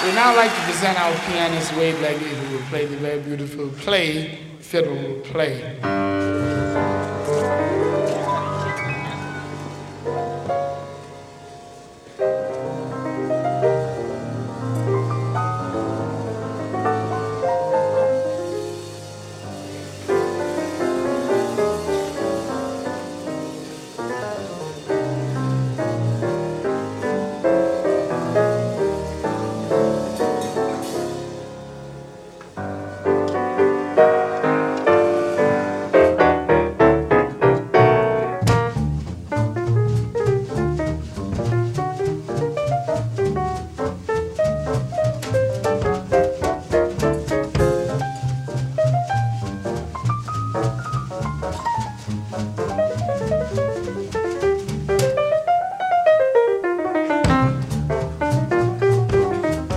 We now like to present our pianist Wade Legley, who will play the very beautiful play, Fiddle Play.